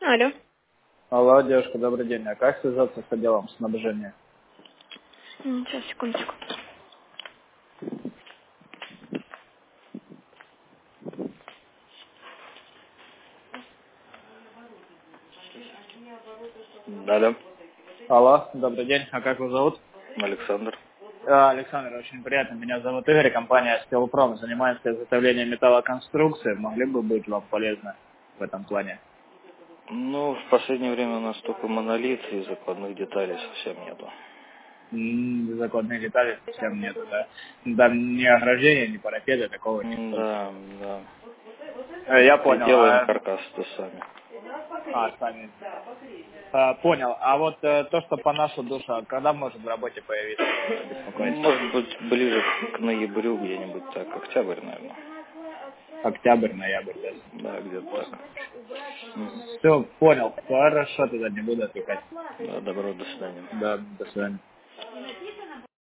Алло. Алло, девушка, добрый день. А как связаться с отделом снабжения? Сейчас, секундочку. Алло, Алло, добрый день. А как вас зовут? Александр. Александр, очень приятно. Меня зовут Игорь, компания «Стилпром». Занимаемся изготовлением металлоконструкции. Могли бы быть вам полезны в этом плане? Ну, в последнее время у нас только монолит и закладных деталей совсем нету. Законных деталей совсем нету, да? Там ни ограждения, ни парапета, такого не Да, используется. да. Я И понял. делаем каркас-то сами. Сами. Понял. А вот то, что по нашу душу, когда может в работе появиться, беспокоить? Может быть, ближе к ноябрю где-нибудь так, октябрь, наверное. Октябрь, ноябрь, да? Да, где-то так. Мгм. Все, понял. Хорошо, тогда не буду отвлекать. Да, добро, до свидания. Да, до свидания.